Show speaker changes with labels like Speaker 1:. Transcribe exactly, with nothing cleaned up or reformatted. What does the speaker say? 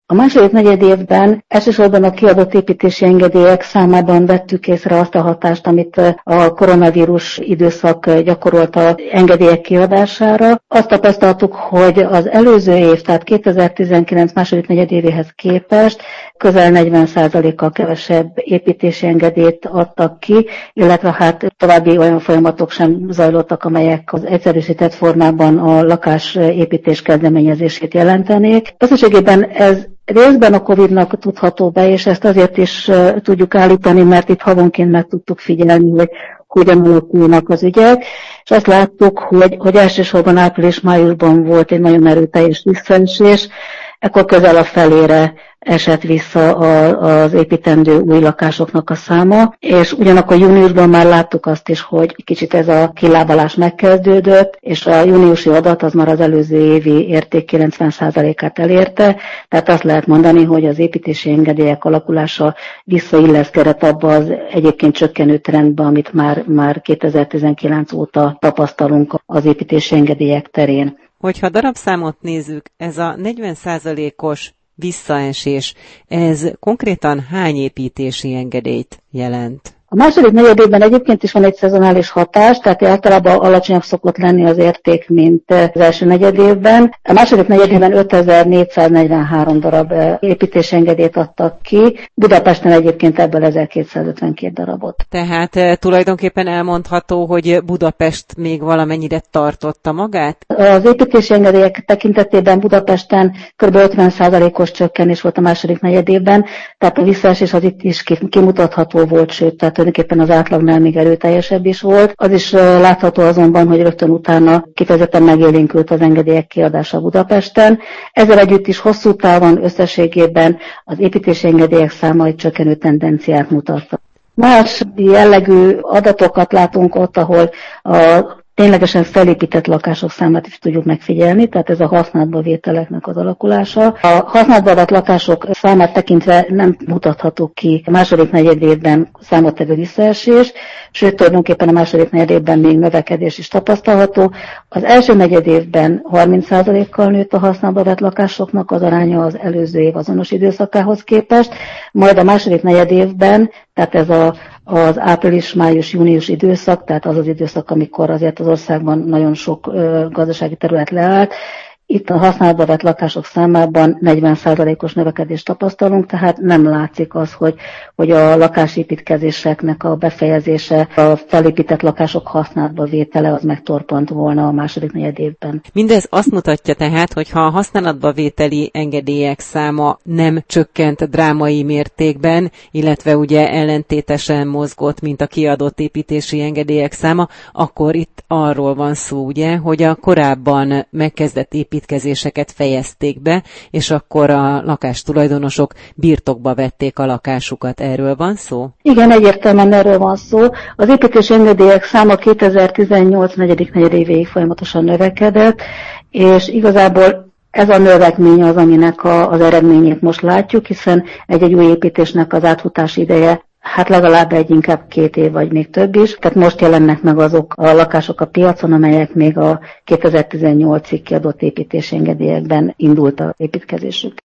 Speaker 1: A második negyedévben elsősorban a kiadott építési engedélyek számában vettük észre azt a hatást, amit a koronavírus időszak gyakorolt az engedélyek kiadására. Azt tapasztaltuk, hogy az előző év, tehát kétezer-tizenkilenc második negyedévéhez képest közel negyven százalékkal kevesebb építési engedélyt adtak ki, illetve hát további olyan folyamatok sem zajlottak, amelyek az egyszerűsített formában a lakásépítés kezdeményezését jelentenék. Összességében ez részben a Covidnak tudható be, és ezt azért is uh, tudjuk állítani, mert itt havonként meg tudtuk figyelni, hogy hogyan alakulnak az ügyek, és azt láttuk, hogy, hogy elsősorban április-májusban volt egy nagyon erőteljes visszaesés, ekkor közel a felére esett vissza a, az építendő új lakásoknak a száma, és ugyanakkor júniusban már láttuk azt is, hogy kicsit ez a kilábalás megkezdődött, és a júniusi adat az már az előző évi érték kilencven százalékát elérte, tehát azt lehet mondani, hogy az építési engedélyek alakulása visszailleszkedett abba az egyébként csökkenő trendbe, amit már, már kétezer-tizenkilenc óta tapasztalunk az építési engedélyek terén.
Speaker 2: Hogyha darabszámot nézzük, ez a negyven százalékos visszaesés, ez konkrétan hány építési engedélyt jelent?
Speaker 1: A második negyedében egyébként is van egy szezonális hatás, tehát általában alacsonyabb szokott lenni az érték, mint az első negyedévben. A második negyedében ötezer-négyszáznegyvenhárom darab építési engedélyt adtak ki, Budapesten egyébként ebből ezerkétszázötvenkét darabot.
Speaker 2: Tehát tulajdonképpen elmondható, hogy Budapest még valamennyire tartotta magát?
Speaker 1: Az építési engedélyek tekintetében Budapesten kb. ötven százalékos csökkenés volt a második negyedében, tehát a visszaesés az itt is kimutatható volt, sőt, tehát tulajdonképpen az átlagnál még erőteljesebb is volt. Az is látható azonban, hogy rögtön utána kifejezetten megélénkült az engedélyek kiadása Budapesten. Ezzel együtt is hosszú távon összességében az építési engedélyek száma egy csökkenő tendenciát mutatta. Más jellegű adatokat látunk ott, ahol a ténylegesen felépített lakások számát is tudjuk megfigyelni, tehát ez a használatba vételeknek az alakulása. A használatba vett lakások számát tekintve nem mutatható ki a második negyedévben számottevő visszaesés, sőt tulajdonképpen a második negyedévben még növekedés is tapasztalható. Az első negyedévben harminc százalékkal nőtt a használatba vett lakásoknak az aránya az előző év azonos időszakához képest, majd a második negyedévben, tehát ez a az április-május-június időszak, tehát az az időszak, amikor azért az országban nagyon sok ö, gazdasági terület leállt. Itt a használatba vett lakások számában negyven százalékos növekedést tapasztalunk, tehát nem látszik az, hogy, hogy a lakásépítkezéseknek a befejezése, a felépített lakások használatba vétele az megtorpant volna a második negyedévben.
Speaker 2: Mindez azt mutatja tehát, hogy ha a használatba vételi engedélyek száma nem csökkent drámai mértékben, illetve ugye ellentétesen mozgott, mint a kiadott építési engedélyek száma, akkor itt arról van szó, ugye, hogy a korábban megkezdett építkezéseket fejezték be, és akkor a lakástulajdonosok birtokba vették a lakásukat. Erről van szó?
Speaker 1: Igen, egyértelműen erről van szó. Az építési engedélyek száma kétezer-tizennyolc negyedik negyedévéig folyamatosan növekedett, és igazából ez a növekmény az, aminek a, az eredményét most látjuk, hiszen egy-egy új építésnek az átfutási ideje hát legalább egy, inkább két év, vagy még több is. Tehát most jelennek meg azok a lakások a piacon, amelyek még a kétezer-tizennyolcig kiadott építési engedélyekben indult a építkezésük.